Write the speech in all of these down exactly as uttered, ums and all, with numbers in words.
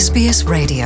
S B S Radio.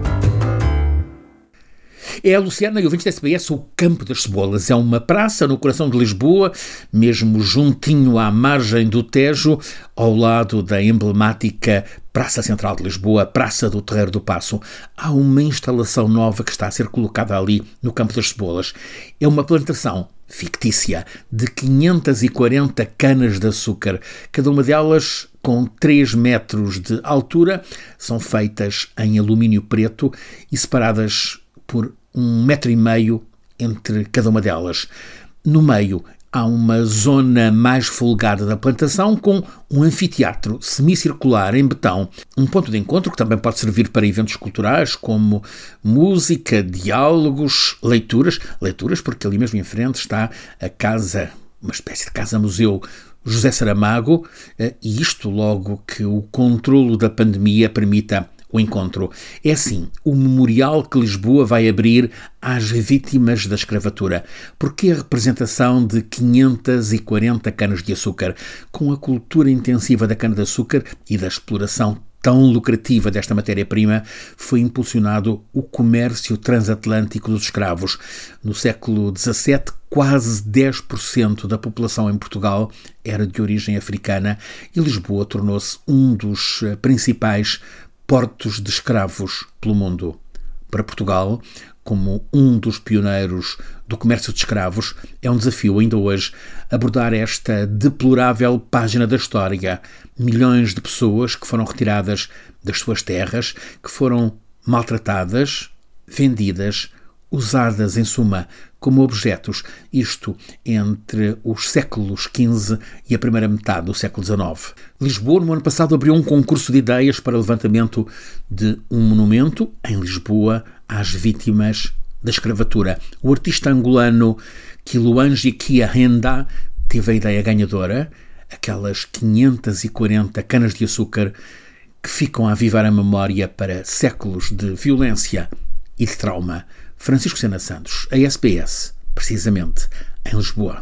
É a Luciana e ouvintes da S B S, o Campo das Cebolas. É uma praça no coração de Lisboa, mesmo juntinho à margem do Tejo, ao lado da emblemática Praça Central de Lisboa, Praça do Terreiro do Paço. Há uma instalação nova que está a ser colocada ali no Campo das Cebolas. É uma plantação fictícia de quinhentas e quarenta canas de açúcar, cada uma delas com três metros de altura, são feitas em alumínio preto e separadas por um metro e meio entre cada uma delas. No meio há uma zona mais folgada da plantação com um anfiteatro semicircular em betão, um ponto de encontro que também pode servir para eventos culturais como música, diálogos, leituras, leituras porque ali mesmo em frente está a casa, uma espécie de casa-museu José Saramago, e isto logo que o controlo da pandemia permita o encontro. É assim, o memorial que Lisboa vai abrir às vítimas da escravatura. Porque a representação de quinhentas e quarenta canas de açúcar, com a cultura intensiva da cana-de-açúcar e da exploração tão lucrativa desta matéria-prima, foi impulsionado o comércio transatlântico dos escravos. No século dezassete, quase dez por cento da população em Portugal era de origem africana e Lisboa tornou-se um dos principais portos de escravos pelo mundo. Para Portugal, como um dos pioneiros do comércio de escravos, é um desafio ainda hoje abordar esta deplorável página da história. Milhões de pessoas que foram retiradas das suas terras, que foram maltratadas, vendidas, usadas, em suma, como objetos, isto entre os séculos quinze e a primeira metade do século dezanove. Lisboa, no ano passado, abriu um concurso de ideias para o levantamento de um monumento em Lisboa às vítimas da escravatura. O artista angolano Kiluanji Kiahenda teve a ideia ganhadora, aquelas quinhentas e quarenta canas de açúcar que ficam a avivar a memória para séculos de violência e de trauma. Francisco Sena Santos, a S B S, precisamente em Lisboa.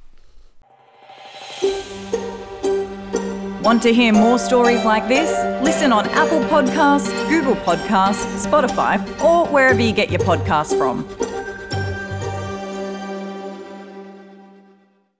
Want to hear more stories like this? Listen on Apple Podcasts, Google Podcasts, Spotify, or wherever you get your podcasts from.